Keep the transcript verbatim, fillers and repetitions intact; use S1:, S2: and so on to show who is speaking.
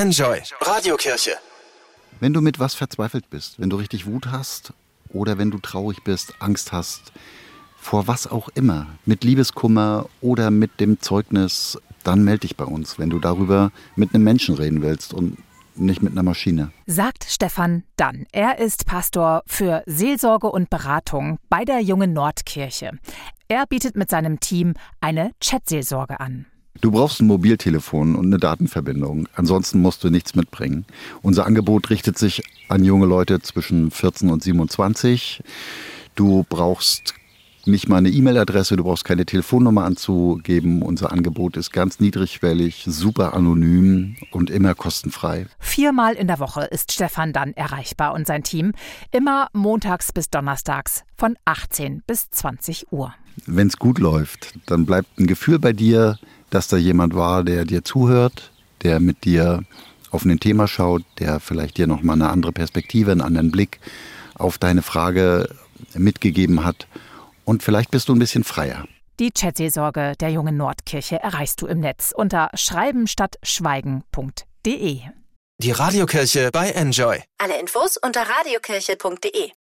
S1: Enjoy Radiokirche.
S2: Wenn du mit was verzweifelt bist, wenn du richtig Wut hast oder wenn du traurig bist, Angst hast, vor was auch immer, mit Liebeskummer oder mit dem Zeugnis, dann melde dich bei uns, wenn du darüber mit einem Menschen reden willst und nicht mit einer Maschine.
S3: Sagt Stefan Dann. Er ist Pastor für Seelsorge und Beratung bei der Jungen Nordkirche. Er bietet mit seinem Team eine Chatseelsorge an.
S2: Du brauchst ein Mobiltelefon und eine Datenverbindung. Ansonsten musst du nichts mitbringen. Unser Angebot richtet sich an junge Leute zwischen vierzehn und siebenundzwanzig. Du brauchst nicht mal eine E-Mail-Adresse, du brauchst keine Telefonnummer anzugeben. Unser Angebot ist ganz niedrigschwellig, super anonym und immer kostenfrei.
S3: Viermal in der Woche ist Stefan Dann erreichbar und sein Team. Immer montags bis donnerstags von achtzehn bis zwanzig Uhr.
S2: Wenn es gut läuft, dann bleibt ein Gefühl bei dir, dass da jemand war, der dir zuhört, der mit dir auf ein Thema schaut, der vielleicht dir nochmal eine andere Perspektive, einen anderen Blick auf deine Frage mitgegeben hat. Und vielleicht bist du ein bisschen freier.
S3: Die Chatseelsorge der Jungen Nordkirche erreichst du im Netz unter schreiben statt schweigen punkt de.
S1: Die Radiokirche bei Enjoy.
S4: Alle Infos unter radiokirche punkt de.